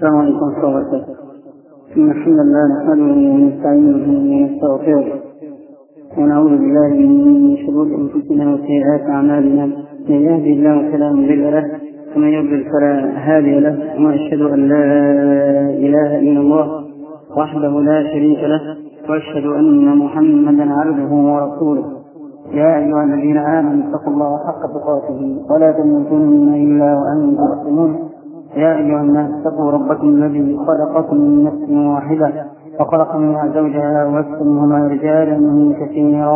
السلام عليكم ورحمة الله وبركاته. إن الحمد لله نحمده ونستعينه ونستغفره ونعوذ بالله من شرور أنفسنا وسيئات أعمالنا، من يهده الله فلا مضل له ومن يضلل فلا هادي له، وأشهد أن لا إله إلا الله وحده لا شريك له، وأشهد أن محمدا عبده ورسوله. يا أيها الذين آمنوا اتقوا الله حق تقاته ولا تموتن إلا وأنتم مسلمون. يا أيها الناس اتقوا ربكم الذي خلقكم من نفس واحدة وخلق منها زوجها وبث منهما رجالا كثيرا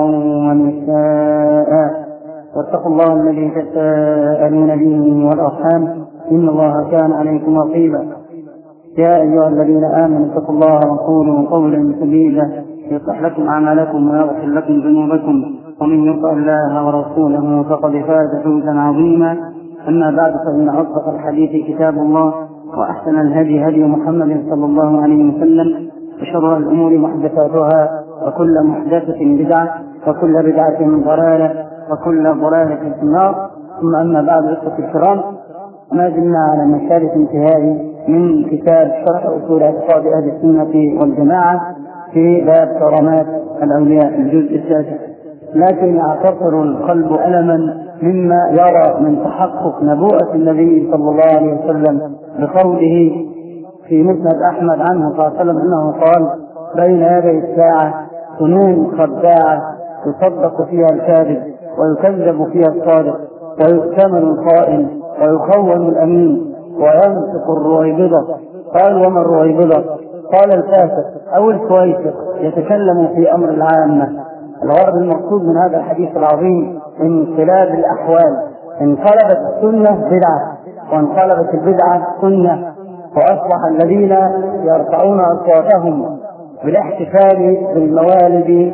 ونساء، واتقوا الله الذي تساءلون به والأرحام إن الله كان عليكم رقيبا. يا أيها الذين آمنوا اتقوا الله وقولوا قولا سديدا يصلح لكم أعمالكم ويغفر لكم ذنوبكم، ومن يطع الله ورسوله فقد فاز فوزا عظيما. أما بعد، فإن أصدق الحديث كتاب الله، وأحسن الهدي هدي محمد صلى الله عليه وسلم، وشر الأمور محدثاتها، وكل محدثة بدعة، وكل بدعة ضلالة، وكل ضلالة في النار. ثم أما بعد، إخوتي الكرام، ما زلنا على مشارف انتهاء من كتاب شرح أصول اعتقاد أهل السنة والجماعة في باب كرامات الأولياء الجزء السادس. لكن يعتصر القلب ألما مما يرى من تحقق نبوءة النبي صلى الله عليه وسلم بقوله في مسند أحمد عنه صلى الله عليه وسلم أنه قال: بين يدي الساعة سنون خداعة يصدق فيها الكاذب ويكذب فيها الصادق، ويؤتمن الخائن ويخون الأمين وينطق الرويبضة. قال: وما الرويبضة؟ قال: الفاسق أو الفويسق يتكلم في أمر العامة. الغرض المقصود من هذا الحديث العظيم انقلاب الأحوال، انقلبت السنة بدعة وانقلبت البدعة سنة، وأصبح الذين يرفعون أصواتهم بالاحتفال بالموالد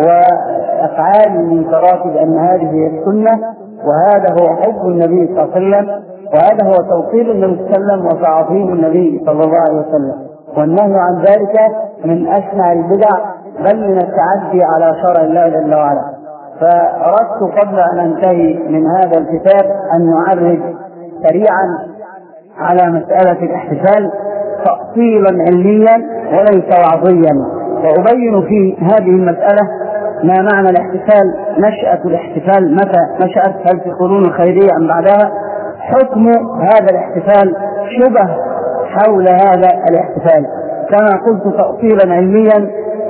وأفعال المنكرات بأن هذه هي السنة، وهذا هو حب النبي صلى الله عليه وسلم، وهذا هو توقير النبي صلى الله عليه وسلم وتعظيم النبي صلى الله عليه وسلم، والنهي عن ذلك من أشنع البدع، بل من التعدي على شرع الله جل وعلا. فأردت قبل أن أنتهي من هذا الكتاب أن نعرج سريعا على مسألة الاحتفال تأصيلا علميا وليس وعظيا، وأبين في هذه المسألة ما معنى الاحتفال، نشأة الاحتفال متى نشأت، هل في القرون الخيرية أم بعدها، حكم هذا الاحتفال، شبه حول هذا الاحتفال، كما قلت تأصيلا علميا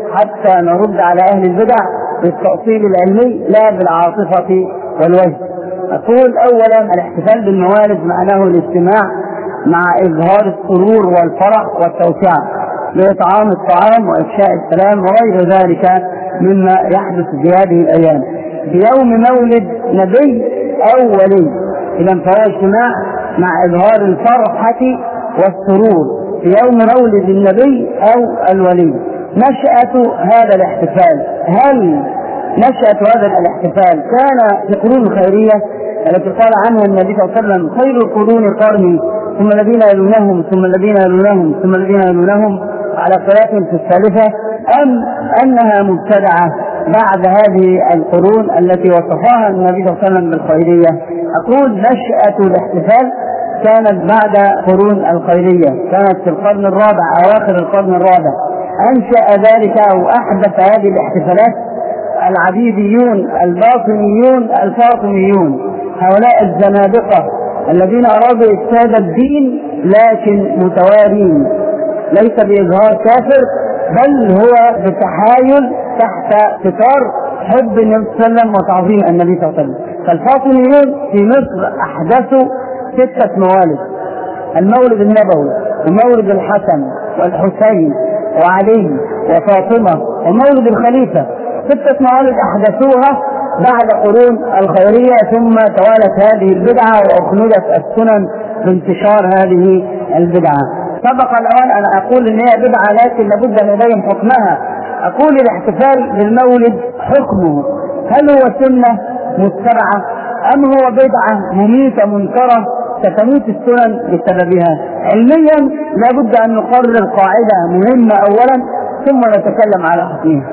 حتى نرد على أهل البدع بالتأصيل العلمي لا بالعاطفة والوجه. أقول أولا: الاحتفال بالموالد معناه الاجتماع مع إظهار السرور والفرح والتوسعة بإطعام الطعام وإفشاء السلام وغير ذلك مما يحدث في هذه الأيام في يوم مولد نبي أو ولي. إذا فهو اجتماع مع إظهار الفرحة والسرور في يوم مولد النبي أو الولي. نشأة هذا الاحتفال، هل نشأة هذا الاحتفال كان في القرون الخيرية التي قال عنها النبي صلى الله عليه وسلم: خير القرون قرني ثم الذين يلونهم ثم الذين يلونهم ثم الذين يلونهم، على قراءة في الثالثة، أم أنها مبتدعة بعد هذه القرون التي وصفها النبي صلى الله عليه وسلم بالخيرية؟ أقول: نشأة الاحتفال كانت بعد قرون الخيرية، كانت في القرن الرابع أواخر القرن الرابع. أنشأ ذلك أو أحدث هذه الاحتفالات العبيديون الباطنيون الفاطميون، هؤلاء الزنادقة الذين أرادوا إفساد الدين لكن متوارين، ليس بإظهار كافر بل هو بتحايل تحت ستار حب النبي صلى الله عليه وسلم وتعظيم النبي صلى الله عليه وسلم. فالفاطميون في مصر أحدثوا 6 موالد: المولد النبوي ومولد الحسن والحسين وعلي وفاطمة ومولد الخليفة. 6 موالد أحدثوها بعد قرون الخيرية، ثم توالت هذه البدعة وأخلدت السنن بانتشار هذه البدعة. سبق الأوان أن أقول إن هي بدعة، لكن لابد أن نبين حكمها. أقول: الاحتفال بالمولد حكمه، هل هو سنة متبعة أم هو بدعة مميتة منكرة ستموت السنن بسببها؟ علميا لابد أن نقرر قاعدة مهمة أولا ثم نتكلم على حكمها.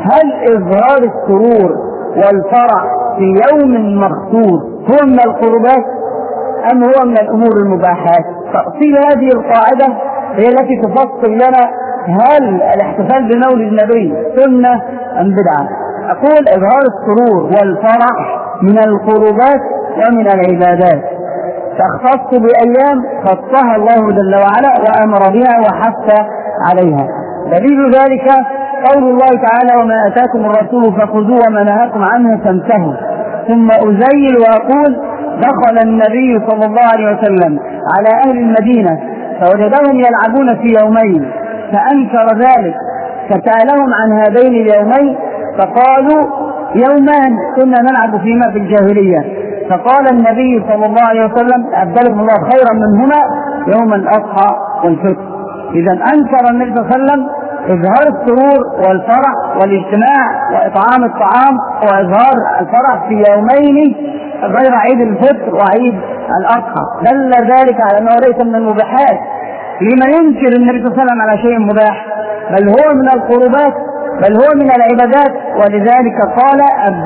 هل إظهار السرور والفرح في يوم مخصوص هو من القربات أم هو من الأمور المباحات؟ تأصيل هذه القاعدة هي التي تفصل لنا هل الاحتفال بمولد النبي سنة أم بدعة. أقول إظهار السرور والفرح من القربات ومن العبادات، تختص بأيام خصها الله جل وعلا وأمر بها وحث عليها. دليل ذلك قول الله تعالى: وما آتاكم الرسول فخذوه وما نهاكم عنه فانتهوا. ثم أزيل وأقول: دخل النبي صلى الله عليه وسلم على أهل المدينة فوجدهم يلعبون في يومين فأنكر ذلك، فسألهم عن هذين اليومين فقالوا: يومان كنا نلعب فيما في الجاهلية. فقال النبي صلى الله عليه وسلم: أبدلكم الله خيرا منهما يوم الأضحى والفطر. إذا أنكر النبي صلى الله عليه وسلم إظهار السرور والفرح والاجتماع وإطعام الطعام وإظهار الفرح في يومين غير عيد الفطر وعيد الأضحى، دل ذلك على أنه ليس من المباحات. لما ينكر النبي صلى الله عليه وسلم على شيء مباح؟ بل هو من القربات، بل هو من العبادات. ولذلك قال: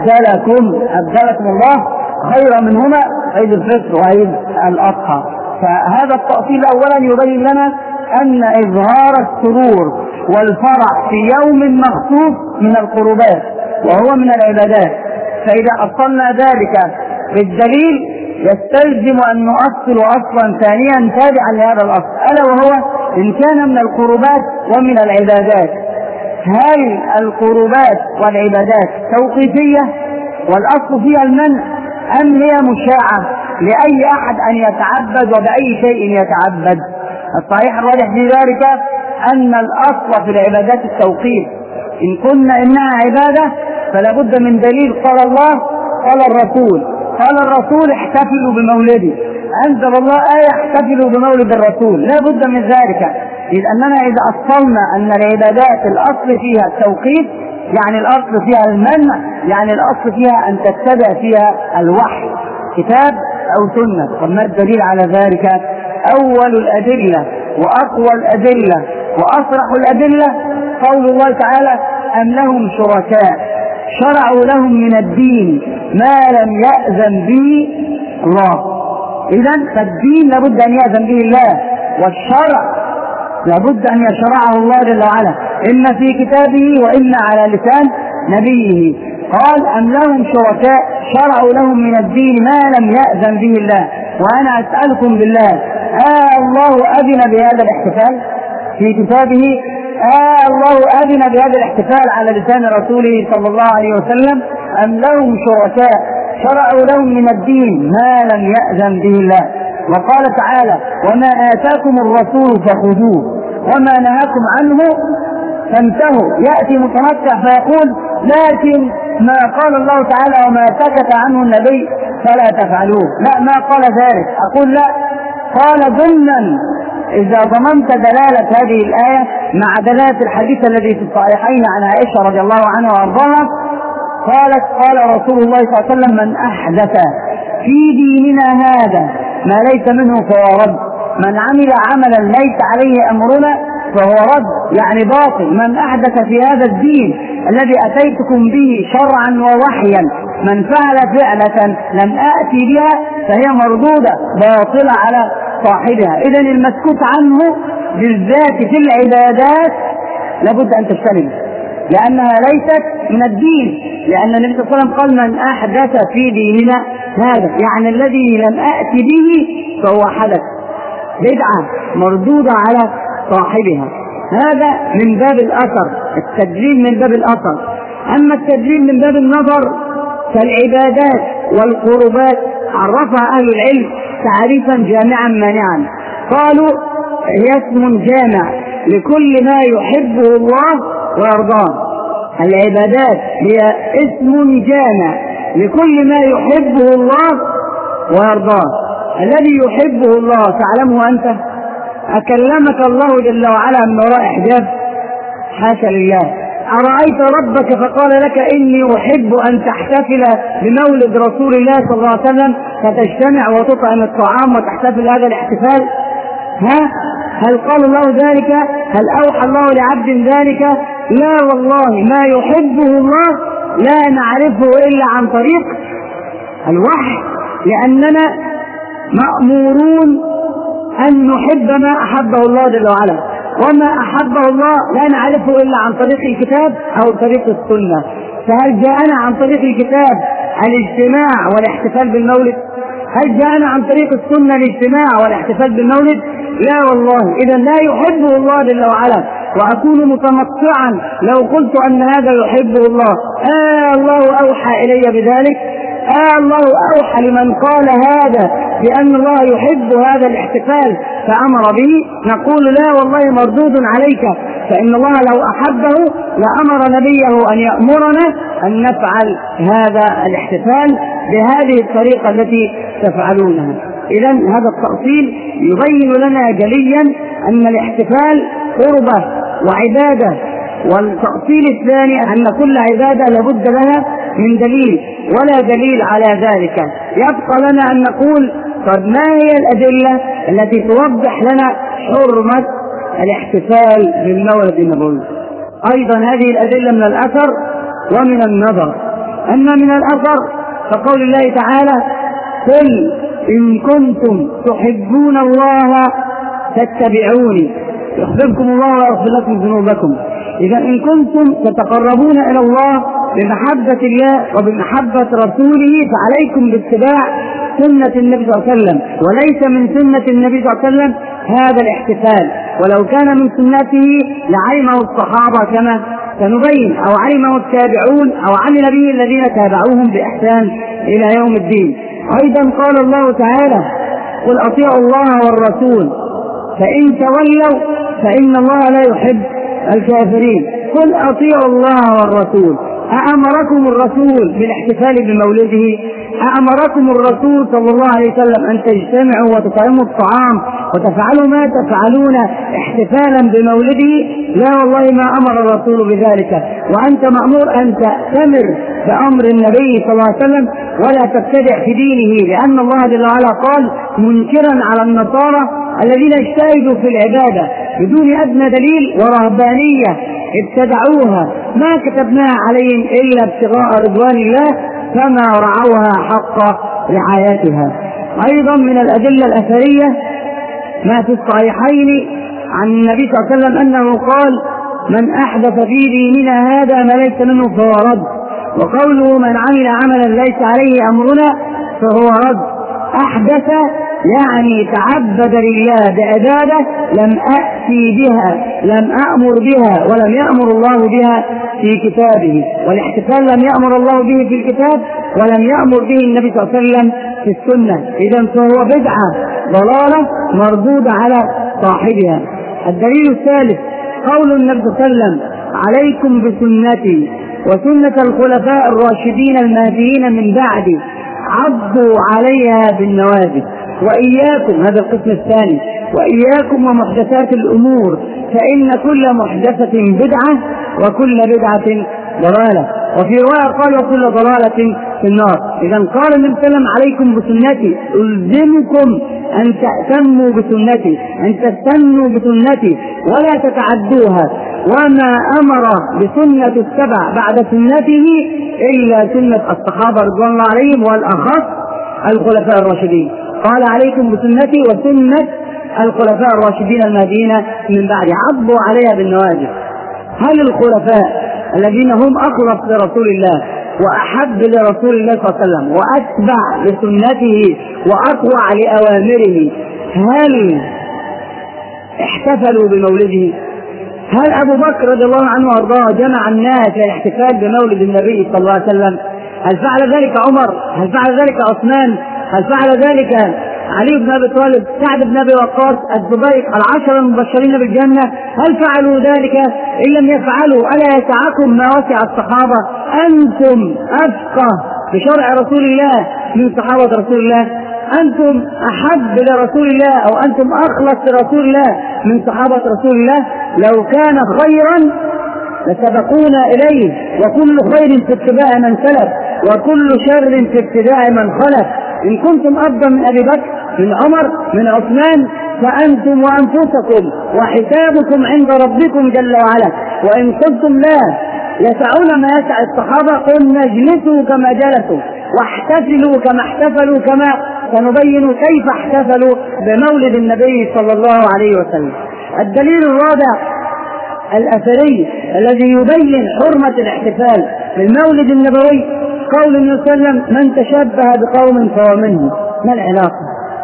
أبدلكم الله خيرا منهما عيد الفطر وعيد الأضحى. فهذا التأصيل أولا يبين لنا أن إظهار السرور والفرح في يوم مخصوص من القربات وهو من العبادات. فإذا أصلنا ذلك بالدليل يستلزم أن نؤصل أصلا ثانيا تابعا لهذا الأصل، ألا وهو إن كان من القربات ومن العبادات، هل القربات والعبادات توقيفية والأصل فيها المنع، أم هي مشاعة لأي أحد أن يتعبد وبأي شيء يتعبد؟ الصحيح الراجح في ذلك أن الأصل في العبادات التوقيف. إن كنا إنها عبادة فلا بد من دليل، قال الله قال الرسول. قال الرسول: احتفلوا بمولدي. أنزل الله آية: احتفلوا بمولد الرسول. لا بد من ذلك، إذ أننا إذا أصلنا أن العبادات الأصل فيها التوقيف يعني الأصل فيها المنع، يعني الأصل فيها أن تتبع فيها الوحي كتاب أو سنة. طب ما الدليل على ذلك؟ أول الأدلة وأقوى الأدلة وأصرح الأدلة قول الله تعالى: أم لهم شركاء شرعوا لهم من الدين ما لم يأذن به الله. إذن فالدين لابد أن يأذن به الله، والشرع لابد أن يشرعه الله جل وعلا، إما في كتابه وإما على لسان نبيه. قال: أم لهم شركاء شرعوا لهم من الدين ما لم يأذن به الله. وأنا أسألكم بالله: الله أذن بهذا الاحتفال في كتابه؟ الله أذن بهذا الاحتفال على لسان رسوله صلى الله عليه وسلم؟ أم لهم شركاء شرعوا لهم من الدين ما لم يأذن به الله. وقال تعالى: وما آتاكم الرسول فخذوه وما نهاكم عنه فانتهوا. يأتي متنطع فيقول: لكن ما قال الله تعالى وما سكت عنه النبي فلا تفعلوه. لا، ما قال ذلك. أقول: لا، قال ضمنا. إذا ضمنت دلالة هذه الآية مع دلالة الحديث الذي في الصحيحين عن عائشة رضي الله عنها وأرضاها قالت: قال رسول الله صلى الله عليه وسلم: من أحدث في ديننا هذا ما ليس منه فهو رد، من عمل عملا ليس عليه أمرنا فهو رد، يعني باطل. من أحدث في هذا الدين الذي أتيتكم به شرعا ووحيا، من فعل فعلة لم أأتي بها فهي مردودة باطلة على صاحبها. إذن المسكوت عنه بالذات في العبادات لابد أن تجتنب، لأنها ليست من الدين، لأن النبي صلى الله عليه وسلم قال: من أحدث في ديننا هذا، يعني الذي لم أأتي به فهو حدث، بدعة مردودة على صاحبها. هذا من باب الأثر، التدليل من باب الأثر. أما التدليل من باب النظر فالعبادات والقربات عرفها أهل العلم تعريفا جامعا مانعا. قالوا: هي اسم جامع لكل ما يحبه الله ويرضاه. العبادات هي اسم جامع لكل ما يحبه الله ويرضاه. الذي يحبه الله تعلمه أنت؟ أكلمك الله جل وعلا من وراء حجاب؟ حاشا لله. أرأيت ربك فقال لك: إني أحب أن تحتفل بمولد رسول الله صلى الله عليه وسلم، فتجتمع وتطعم الطعام وتحتفل هذا الاحتفال؟ هل قال الله ذلك؟ هل أوحى الله لعبد ذلك؟ لا والله، ما يحبه الله لا نعرفه إلا عن طريق الوحي، لأننا مأمورون أن نحب ما أحبه الله جل وعلا، وما أحبه الله لا نعرفه إلا عن طريق الكتاب أو طريق السنة. فهل جاءنا عن طريق الكتاب الاجتماع والاحتفال بالمولد؟ هل جاءنا عن طريق السنة الاجتماع والاحتفال بالمولد؟ لا والله. إذا لا يحبه الله جل وعلا، وأكون متمطعا لو قلت أن هذا يحبه الله. الله أوحى إلي بذلك؟ الله أوحى لمن قال هذا بأن الله يحب هذا الاحتفال فأمر به؟ نقول لا والله، مردود عليك، فإن الله لو أحبه لأمر نبيه أن يأمرنا أن نفعل هذا الاحتفال بهذه الطريقة التي تفعلونها. إذن هذا التأصيل يبين لنا جليا أن الاحتفال قربة وعبادة. والتأصيل الثاني أن كل عبادة لابد لها من دليل، ولا دليل على ذلك. يبقى لنا أن نقول طب ما هي الأدلة التي توضح لنا حرمة الاحتفال بالمولد النبوي؟ أيضا هذه الأدلة من الأثر ومن النظر. أما من الأثر فقول الله تعالى: قل إن كنتم تحبون الله فاتبعوني يحببكم الله ويغفر لكم ذنوبكم. إذا إن كنتم تتقربون إلى الله بمحبة الله وبمحبة رسوله فعليكم باتباع سنة النبي صلى الله عليه وسلم، وليس من سنة النبي صلى الله عليه وسلم هذا الاحتفال. ولو كان من سنته لعلمه الصحابة كما سنبين، أو علمه التابعون، أو عمل به الذين تابعوهم بإحسان إلى يوم الدين. أيضا قال الله تعالى: قل أطيعوا الله والرسول فإن تولوا فإن الله لا يحب الكافرين. قل أطيعوا الله والرسول. أأمركم الرسول بالاحتفال بمولده؟ أأمركم الرسول صلى الله عليه وسلم أن تجتمعوا وتطعموا الطعام وتفعلوا ما تفعلون احتفالا بمولده؟ لا والله، ما أمر الرسول بذلك. وأنت مأمور أن تأتمر بأمر النبي صلى الله عليه وسلم ولا تبتدع في دينه، لأن الله جل وعلا قال منكرا على النصارى الذين اجتهدوا في العبادة بدون أدنى دليل ورهبانية ابتدعوها ما كتبناها عليهم إلا ابتغاء رضوان الله فما رعوها حق رعايتها. أيضا من الأدلة الأثرية ما في الصحيحين عن النبي صلى الله عليه وسلم أنه قال: من أحدث في ديننا هذا ما ليس منه فهو رد. وقوله: من عمل عملا ليس عليه أمرنا فهو رد. أحدث يعني تعبد لله بعبادة لم أأتي بها، لم أأمر بها، ولم يأمر الله بها في كتابه. والاحتفال لم يأمر الله به في الكتاب ولم يأمر به النبي صلى الله عليه وسلم في السنة. إذن فهو بدعة ضلالة مردودة على صاحبها. الدليل الثالث قول النبي صلى الله عليه وسلم: عليكم بسنتي وسنة الخلفاء الراشدين المهديين من بعدي عضوا عليها بالنواجذ. وإياكم، هذا القسم الثاني، وإياكم ومحدثات الأمور فإن كل محدثة بدعة وكل بدعة ضلالة. وفي رواية قال: وكل ضلالة في النار. إذا قال النبي صلى الله عليه وسلم: عليكم بسنتي، ألزمكم أن تأتموا بسنتي، أن تستنوا بسنتي ولا تتعدوها. وما أمر بسنة السبع بعد سنته إلا سنة الصحابة رضوان الله عليهم، والأخص الخلفاء الراشدين. قال: عليكم بسنتي وسنة الخلفاء الراشدين المهديين من بعد عضوا عليها بالنواجذ. هل الخلفاء الذين هم أخلص لرسول الله وأحب لرسول الله صلى الله عليه وسلم وأتبع لسنته وأطوع لأوامره هل احتفلوا بمولده؟ هل أبو بكر رضي الله عنه وارضاه جمع الناس للاحتفال بمولد النبي صلى الله عليه وسلم؟ هل فعل ذلك عمر؟ هل فعل ذلك عثمان؟ هل فعل ذلك علي بن أبي طالب، سعد بن أبي وقاص، الزبير، العشرة المبشرين بالجنة؟ هل فعلوا ذلك؟ إن لم يفعلوا ألا يسعكم ما وسع الصحابة؟ أنتم أفقه بشرع رسول الله من صحابة رسول الله؟ أنتم أحب لرسول الله أو أنتم أخلص لرسول الله من صحابة رسول الله؟ لو كان خيرا لسبقونا إليه، وكل خير في اتباع من سلف وكل شر في ابتداع من خلف. إن كنتم أفضل من أبي بكر، من عمر، من عثمان، فأنتم وأنفسكم وحسابكم عند ربكم جل وعلا. وإن قلتم لا يسعون ما يسع الصحابة، قلنا اجلسوا كما جلسوا واحتفلوا كما احتفلوا كما سنبين كيف احتفلوا بمولد النبي صلى الله عليه وسلم. الدليل الرابع الأثري الذي يبين حرمة الاحتفال بالمولد النبوي قول النبي صلى الله عليه وسلم: من تشبه بقوم فهو منهم. ما العلاقة؟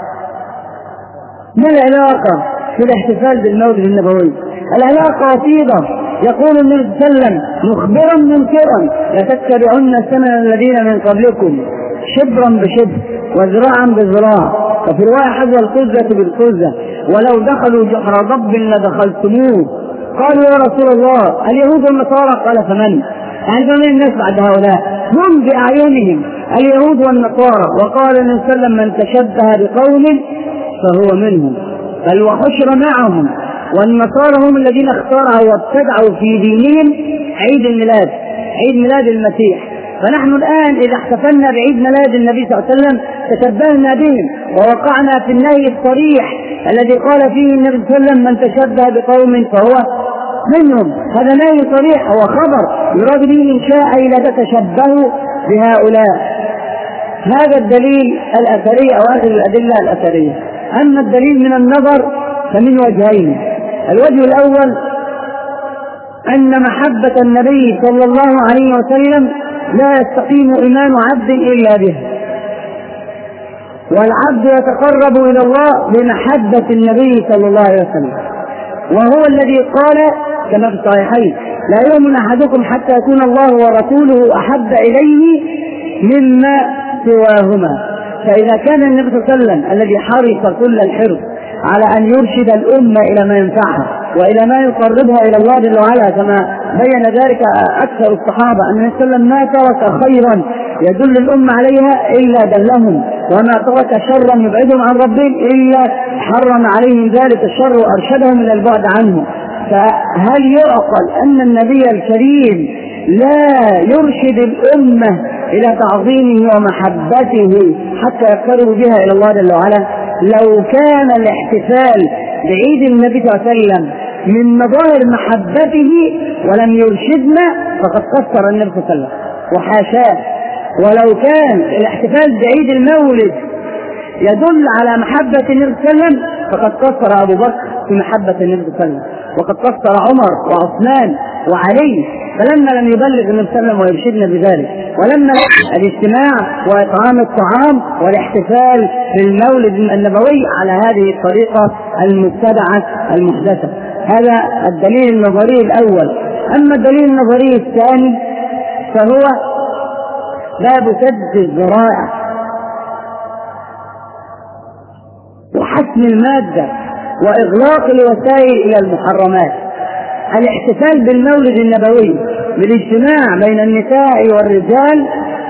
ما العلاقة في الاحتفال بالمولد النبوي؟ العلاقة وسيطة. يقول النبي صلى الله عليه وسلم مخبرا منكرا: لتتبعن سنن الذين من قبلكم شبرا بشبر وذراعا بذراع، وفي رواية حذو القزة بالقزة، ولو دخلوا جحر ضب لدخلتموه. قالوا: يا رسول الله اليهود والنصارى؟ قال: فمن؟ يعني فمن الناس بعد هؤلاء؟ هم بأعينهم اليهود والنصارى. وقال النبي صلى الله عليه وسلم: من تشبه بقوم فهو منهم، بل وحشر معهم. والنصارى هم الذين اخترعوا وابتدعوا في دينهم عيد الميلاد، عيد ميلاد المسيح. فنحن الآن إذا احتفلنا بعيد ميلاد النبي صلى الله عليه وسلم تشبهنا بهم ووقعنا في النهي الصريح الذي قال فيه النبي صلى الله عليه وسلم: من تشبه بقوم فهو منهم. هذا نهي صريح، هو خبر يراد به إنشاء لا تتشبهوا بهؤلاء. هذا الدليل الأثري أو آخر الأدلة الأثرية. أما الدليل من النظر فمن وجهين. الوجه الأول أن محبة النبي صلى الله عليه وسلم لا يستقيم إيمان عبد إلا به، والعبد يتقرب إلى الله بمحبة النبي صلى الله عليه وسلم، وهو الذي قال كما في الصحيحين: لا يؤمن أحدكم حتى يكون الله ورسوله أحب إليه مما سواهما. فإذا كان النبي صلى الله عليه وسلم الذي حرص كل الحرص على أن يرشد الأمة إلى ما ينفعها وإلى ما يقربها إلى الله جل وعلا، كما بين ذلك أكثر الصحابة أن النبي صلى الله عليه وسلم ما ترك خيرا يدل الأمة عليها إلا دلهم، وما ترك شرا يبعدهم عن ربهم إلا حرم عليهم ذلك الشر وأرشدهم إلى البعد عنه. فهل يعقل أن النبي الكريم لا يرشد الأمة إلى تعظيمه ومحبته حتى يقربوا بها إلى الله جل وعلا؟ لو كان الاحتفال بعيد النبي صلى الله عليه وسلم من مظاهر محبته ولم يرشدنا فقد قصر النبي صلى الله عليه وسلم، وحاشاه. ولو كان الاحتفال بعيد المولد يدل على محبة النبي صلى الله عليه وسلم فقد قصر أبو بكر في محبة النبي صلى الله عليه وسلم، وقد قصر عمر وعثمان وعلي، فلما لم يبلغ النبي صلى الله عليه وسلم ويرشدنا بذلك، ولما الاجتماع وإطعام الطعام والاحتفال بالمولد النبوي على هذه الطريقة المبتدعة المحدثة. هذا الدليل النظري الأول. أما الدليل النظري الثاني فهو باب سد الذرائع وحسم المادة وإغلاق الوسائل إلى المحرمات. الاحتفال بالمولد النبوي بالاجتماع بين النساء والرجال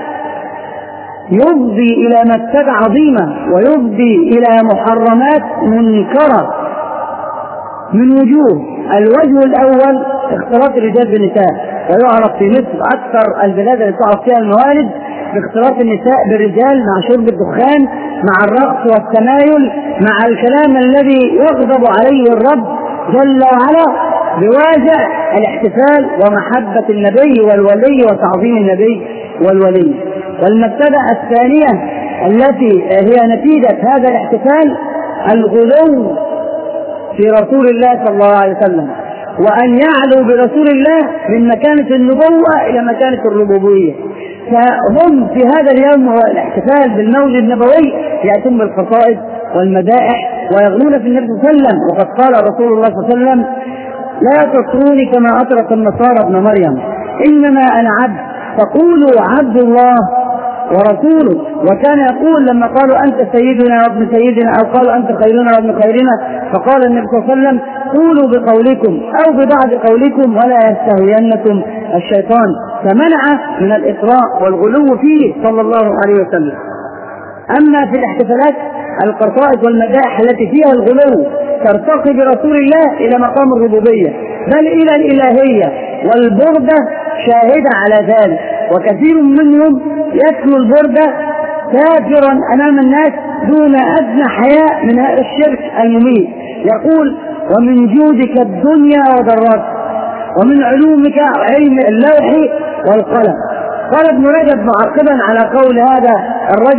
يفضي إلى مفسدة عظيمة ويفضي إلى محرمات منكرة من وجوه. الوجه الأول اختلاط الرجال بالنساء، ويعرف في مصر أكثر البلاد التي تعرف فيها الموالد باختلاط النساء بالرجال مع شرب الدخان مع الرقص والتمايل مع الكلام الذي يغضب عليه الرب جل وعلا بواجع الاحتفال ومحبة النبي والولي وتعظيم النبي والولي. والمفسدة الثانية التي هي نتيجة هذا الاحتفال الغلو في رسول الله صلى الله عليه وسلم، وأن يعلو برسول الله من مكانة النبوة إلى مكانة الربوبية. فهم في هذا اليوم والاحتفال بالمولد النبوي يأتون بالقصائد والمدائح ويغلون في النبي صلى الله عليه وسلم، وقد قال رسول الله صلى الله عليه وسلم: لا تطروني كما أطرت النصارى ابن مريم، إنما أنا عبد فقولوا عبد الله ورسوله. وكان يقول لما قالوا أنت سيدنا وابن سيدنا أو قالوا أنت خيرنا وابن خيرنا فقال النبي صلى الله عليه وسلم: قولوا بقولكم أو ببعض قولكم ولا يستهوينكم الشيطان. فمنع من الإطراء والغلو فيه صلى الله عليه وسلم. أما في الاحتفالات القصائد والمدائح التي فيها الغلو ترتقي برسول الله إلى مقام الربوبية بل إلى الإلهية، والبردة شاهدة على ذلك. وكثير منهم يتلو البردة كافرا أمام الناس دون أدنى حياء من هذا الشرك المميت. يقول: ومن جودك الدنيا وضرتها ومن علومك علم اللوح والقلم. قال ابن رجب معقبا على قول هذا الرجل: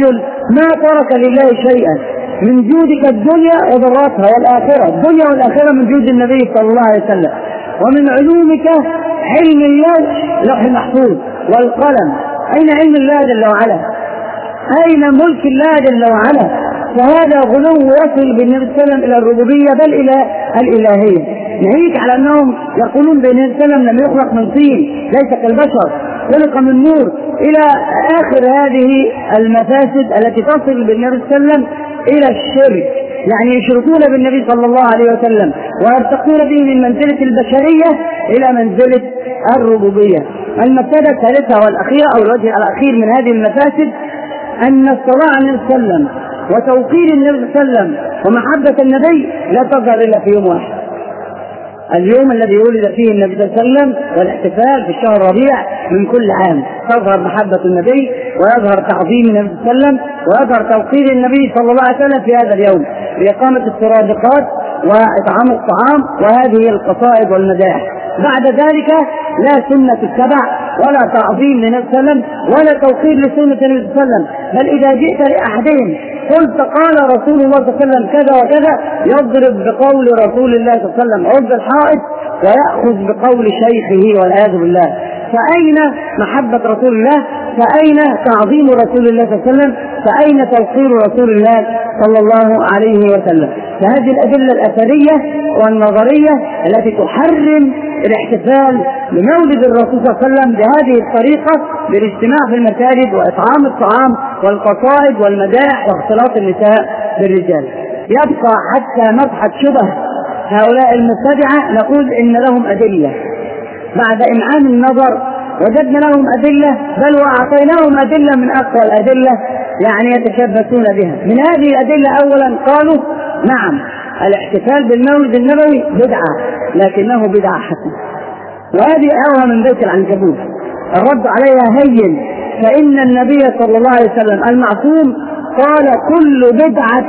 ما ترك لله شيئا من جودك الدنيا وضراتها والآخرة، الدنيا والآخرة من جود النبي صلى الله عليه وسلم. ومن علومك علم الله لوح المحفوظ والقلم. أين علم الله جل وعلا؟ أين ملك الله جل وعلا؟ فهذا غلو يصل بالنبي صلى الله عليه وسلم إلى الربوبية بل إلى الإلهية. ناهيك على أنهم يقولون بأن النبي صلى الله عليه وسلم لم يخلق من طين، ليس كالبشر، خلق من نور، إلى آخر هذه المفاسد التي تصل بالنبي صلى الله عليه وسلم إلى الشرك. يعني يشركون بالنبي صلى الله عليه وسلم ويرتقون به من منزلة البشرية إلى منزلة الربوبية. المفسدة الثالثة والأخيرة أو الوجه الأخير من هذه المفاسد أن الصلاة على النبي صلى الله عليه وسلم وتوقير النبي صلى الله عليه وسلم ومحبة النبي لا تظهر إلا في يوم واحد، اليوم الذي ولد فيه النبي صلى الله عليه وسلم، والاحتفال في شهر ربيع من كل عام تظهر محبة النبي ويظهر تعظيم النبي صلى الله عليه وسلم ويظهر توقير النبي صلى الله عليه وسلم في هذا اليوم بإقامة السرادقات وإطعام الطعام وهذه القصائد والمداح. بعد ذلك لا سنة التبع ولا تعظيم للنبي صلى الله عليه وسلم ولا توقير لسنة النبي صلى الله عليه وسلم، بل إذا جئت لأحدهم قلت قال رسول الله صلى الله عليه وسلم كذا وكذا يضرب بقول رسول الله صلى الله عليه وسلم عرض الحائط ويأخذ بقول شيخه والعياذ بالله. فأين محبة رسول الله؟ فأين تعظيم رسول الله صلى الله عليه وسلم؟ فأين توقير رسول الله صلى الله عليه وسلم؟ فهذه الأدلة الأثرية والنظرية التي تحرم الاحتفال بمولد الرسول صلى الله عليه وسلم بهذه الطريقة بالاجتماع في المساجد وإطعام الطعام والقصائد والمداح واختلاط النساء بالرجال. يبقى حتى مبحث شبه هؤلاء المبتدعة نقول إن لهم أدلة. بعد إمعان النظر وجدنا لهم أدلة، بل وأعطيناهم أدلة من أقوى الأدلة يعني يتشبثون بها. من هذه الأدلة أولا قالوا نعم الاحتفال بالمولد النبوي بدعة لكنه بدعة حسنة، وهذه أوها من بيت العنكبوت. الرد عليها هين، فإن النبي صلى الله عليه وسلم المعصوم قال كل بدعة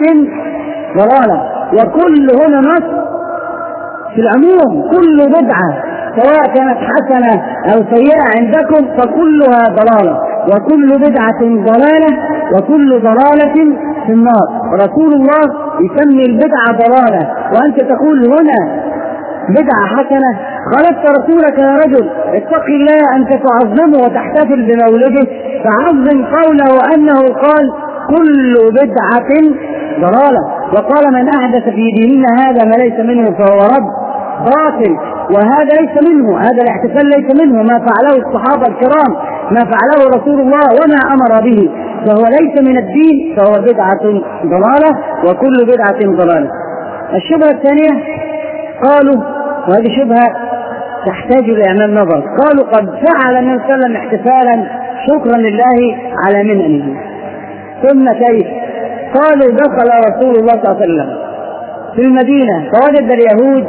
ضلالة، وكل هنا نص في العموم، كل بدعة سواء كانت حسنة أو سيئة عندكم فكلها ضلالة، وكل بدعة ضلالة وكل ضلالة في النار. رسول الله يسمي البدعة ضلالة وأنت تقول هنا بدعة حسنة. خالفت رسولك يا رجل، اتق الله أنت تعظمه وتحتفل بمولده، فعظم قوله أنه قال كل بدعة ضلالة، وقال من أحدث في ديننا هذا ما ليس منه فهو رد باطل، وهذا ليس منه، هذا الاحتفال ليس منه، ما فعله الصحابة الكرام، ما فعله رسول الله وما أمر به، فهو ليس من الدين، فهو بدعة ضلالة وكل بدعة ضلالة. الشبهة الثانية قالوا، وهذه شبهة تحتاج لإعمال نظر، قالوا قد فعل النبي صلى الله عليه وسلم احتفالا شكرا لله على منعه. ثم كيف؟ قالوا دخل رسول الله صلى الله عليه وسلم في المدينة فوجد اليهود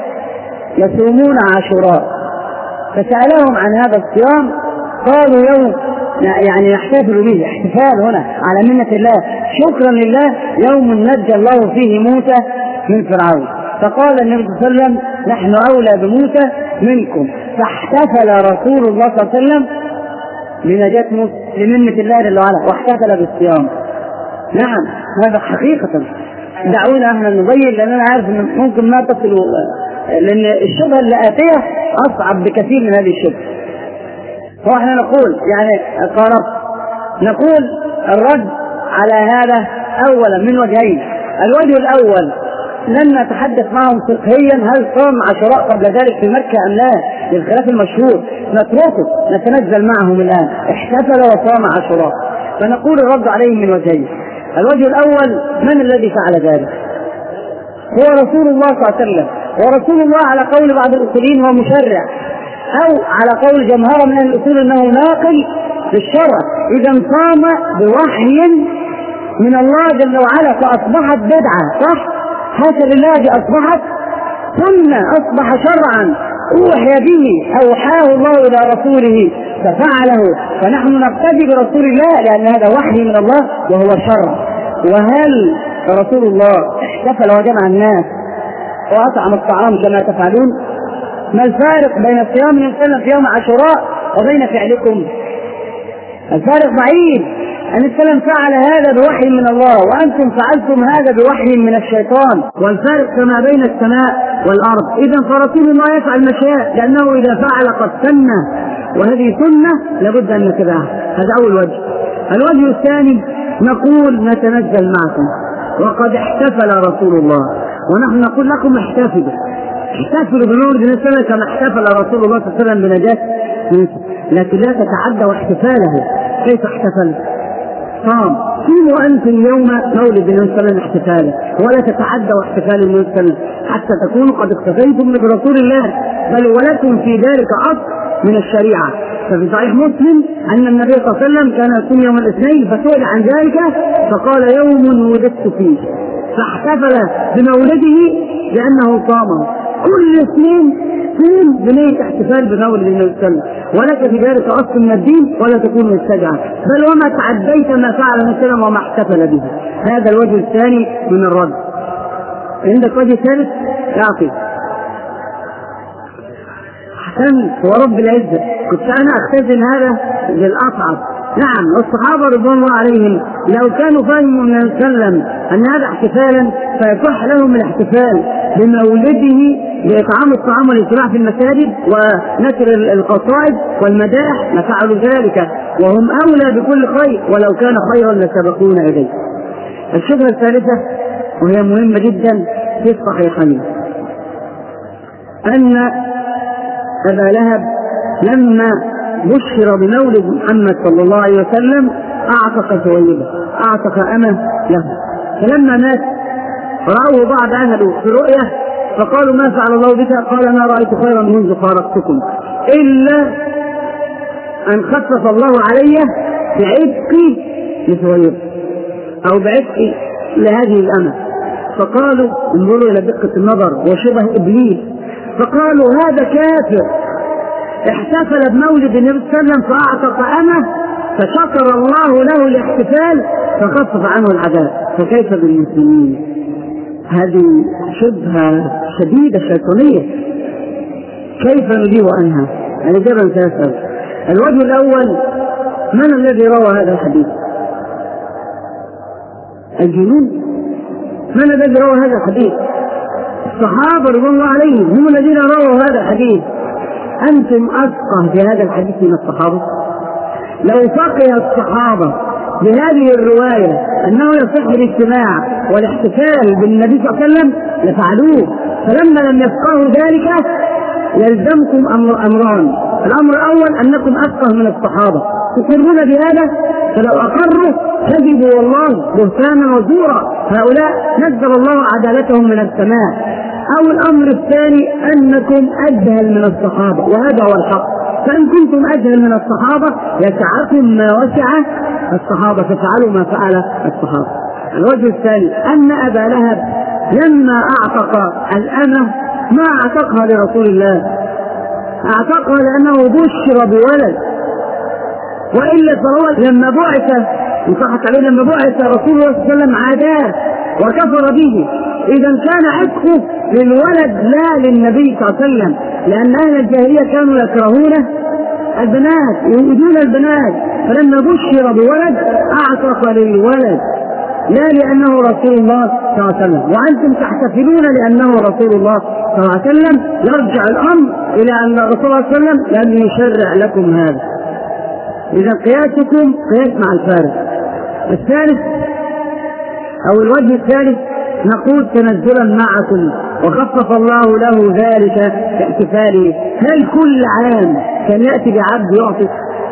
يصومون عاشوراء، فسألهم عن هذا الصيام قالوا يوم يعني نحتفل به، احتفال هنا على منة الله شكرا لله، يوم نجى الله فيه موسى من فرعون. فقال النبي صلى الله عليه وسلم نحن أولى بموسى منكم، فاحتفل رسول الله صلى الله عليه وسلم بنجاة موسى لمنة الله جل وعلا واحتفل بالصيام. نعم هذا حقيقة. دعونا احنا نبين لأن أنا عارف أن ممكن ما تصل، لأن الشبهة اللي آتية أصعب بكثير من هذه الشبهة. فإحنا نقول يعني نقول الرد على هذا أولا من وجهين. الوجه الأول لن نتحدث معهم فقهيا هل صام عاشوراء قبل ذلك في مكة أم لا، للخلاف المشهور نتركه، نتنزل معهم الآن احتفل وصام عاشوراء. فنقول الرد عليهم من وجهين. الوجه الأول من الذي فعل ذلك؟ هو رسول الله صلى الله عليه وسلم، ورسول الله على قول بعض الأصوليين هو مشرع، أو على قول جمهرة من الأصول أنه ناقل للشرع. إذا صام بوحي من الله جل وعلا فأصبحت بدعة، صح؟ حاشا لله أصبحت سنة، أصبح شرعا أوحي به، أوحاه الله إلى رسوله ففعله، فنحن نقتدي برسول الله لأن هذا وحي من الله وهو شرع. وهل رسول الله احتفل وجمع الناس وأطعم الطعام كما تفعلون؟ ما الفارق بين صيام النبي صلى الله عليه وسلم في يوم عاشوراء وبين فعلكم؟ الفارق ضعيف. النبي صلى الله عليه وسلم فعل هذا بوحي من الله وأنتم فعلتم هذا بوحي من الشيطان، والفارق كما بين السماء والأرض. إذا فرسول الله يفعل ما شاء، لأنه إذا فعل قد سنة، وهذه سنة لابد أن نتبعها. هذا أول وجه. الوجه الثاني نقول نتنزل معكم وقد احتفل رسول الله، ونحن نقول لكم احتفلوا بمولد النبي صلى الله عليه وسلم كما احتفل رسول الله صلى الله عليه وسلم بنجاة، لكن لا تتعدوا احتفاله. كيف احتفل؟ صام. صوموا أنتم يوم مولد النبي صلى الله عليه وسلم احتفاله، ولا تتعدوا احتفال النبي صلى الله عليه وسلم حتى تكونوا قد اقتفيتم برسول الله، بل ولكم في ذلك أصل من الشريعة. ففي صحيح مسلم أن النبي صلى الله عليه وسلم كان يصوم يوم الاثنين، فسئل عن ذلك فقال يوم ولدت فيه، فاحتفل بمولده لأنه صامه. كل اثنين صوم بنية احتفال بمولد النبي صلى الله عليه وسلم، ولك في ذلك أصل من الدين ولا تكون مستجعا، بل وما تعديت ما فعل النبي صلى الله عليه وسلم وما احتفل به. هذا الوجه الثاني من الرد. عندك وجه ثالث؟ يعطي أحسن ورب العزة. كنت أنا أختزن هذا للأصعب. نعم، والصحابة رضوان الله عليهم لو كانوا فهموا من النبي صلى الله عليه وسلم أن هذا احتفالا فيصح لهم الاحتفال بمولده بإطعام الطعام والإسراع في المساجد ونشر القصائد والمدائح لفعلوا ذلك، وهم أولى بكل خير، ولو كان خيرا لسبقونا إليه. الشبهة الثالثة وهي مهمة جدا في الصحيحين، أن أبا لهب لما بشر بمولد محمد صلى الله عليه وسلم أعتق ثويبة، أعتق أمه له، فلما مات رأوه بعض أهله في رؤية فقالوا ما فعل الله بك؟ قال ما رأيت خيرا منذ فارقتكم إلا أن خفف الله علي بعتق لثويبة أو بعتق لهذه الأمة. فقالوا انظروا إلى دقة النظر وشبه إبليس، فقالوا هذا كافر احتفل بمولد النبي صلى الله عليه وسلم فأعتق أمه فشكر الله له الاحتفال فخفف عنه العذاب، فكيف بالمسلمين؟ هذه شبهة شديدة شيطانية، كيف نجيب عنها؟ الإجابة سأسأل. الوجه الأول، من الذي روى هذا الحديث؟ الجنون؟ من الذي روى هذا الحديث؟ الصحابة رضي الله عليهم هم الذين رووا هذا الحديث. أنتم أفقه في هذا الحديث من الصحابة؟ لو فقه الصحابة بهذه الرواية أنه يصح الاجتماع والاحتفال بالنبي صلى الله عليه وسلم لفعلوه، فلما لم يفقهوا ذلك يلزمكم أمران. الأمر الأول أنكم أفقه من الصحابة تقرون بهذا، فلو أقروا كذبوا والله بهتانا وزورا، هؤلاء نزل الله عدالتهم من السماء. أو الأمر الثاني أنكم أجهل من الصحابة، وهذا هو الحق. فإن كنتم أجهل من الصحابة يسعكم ما وسع الصحابة، ففعلوا ما فعل الصحابة. الوجه الثاني أن أبا لهب لما أعتق الأمة ما أعتقها لرسول الله، أعتقها لأنه بشر بولد، وإلا فهو لما بعث انصحت عليه لما بعث رسول الله صلى الله عليه وسلم عاداه وكفر به. إذا كان عتقه للولد لا للنبي صلى الله عليه وسلم، لأن أهل الجاهلية كانوا يكرهون البنات يؤذون البنات، فلما بشر بولد أعتق للولد لا لأنه رسول الله صلى الله عليه وسلم. وأنتم تحتفلون لأنه رسول الله صلى الله عليه وسلم. يرجع الأمر إلى أن الرسول صلى الله عليه وسلم لم يشرع لكم هذا. إذا قياسكم قياس مع الفارق. الثالث أو الوجه الثالث نقول تنزلا معكم وخفف الله له ذلك باحتفاله. هل كل عام كان يأتي بعبد يعتق؟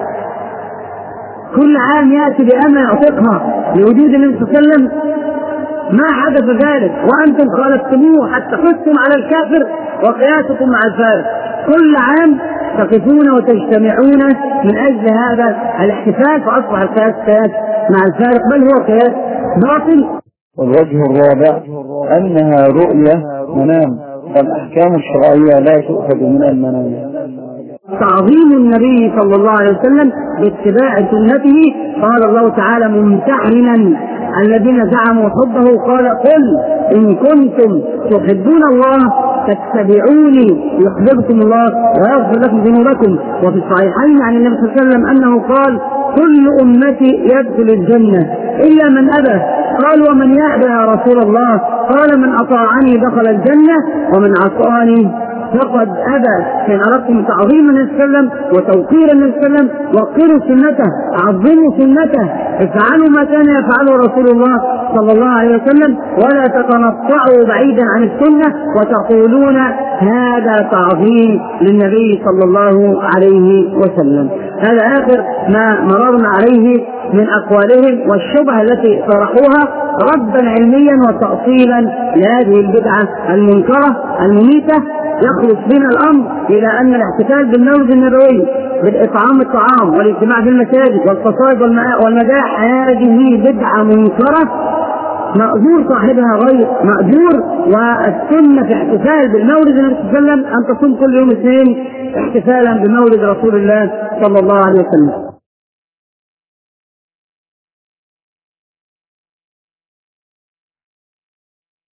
كل عام يأتي بأمة يعتقها لوجود النبي صلى الله عليه وسلم؟ ما حدث ذلك، وأنتم خالفتموه حتى حثتم على الكافر وقياسكم مع الفارق. كل عام تقفون وتجتمعون من أجل هذا الاحتفال، فأصبح القياس مع الفارق، بل هو قياس باطل. والوجه الرابع أنها رؤية منام، والأحكام الشرعية لا تؤخذ من المنام. تعظيم النبي صلى الله عليه وسلم باتباع سنته. قال الله تعالى ممتحنا الذين زعموا حبه، قال قل إن كنتم تحبون الله فاتبعوني يحببكم الله ويغفر لكم ذنوبكم. وفي الصحيحين عن النبي صلى الله عليه وسلم أنه قال كل أمتي يدخل الجنة إلا من أبى. قال ومن يأبى يا رسول الله؟ قال من أطاعني دخل الجنة ومن عصاني فقد أبى. فإن أردتم تعظيم النبي صلى الله عليه وسلم وتوقير النبي صلى الله عليه وسلم وقروا سنته، عظموا سنته، افعلوا ما كان يفعله رسول الله صلى الله عليه وسلم، ولا تتنطعوا بعيدا عن السنة وتقولون هذا تعظيم للنبي صلى الله عليه وسلم. هذا آخر ما مررنا عليه من أقوالهم والشبهة التي طرحوها ردا علميا وتأصيلا لهذه البدعة المنكرة المميتة. يخلص بنا الأمر إلى أن الاحتفال بالمولد النبوي بالإطعام الطعام والاجتماع في المساجد والقصائد والمداح هذه بدعة منكرة مأجور صاحبها غير مأجور. والسنة في احتفال بالمولد النبي صلى الله عليه وسلم أن تصوم كل يوم اثنين احتفالا بمولد رسول الله صلى الله عليه وسلم.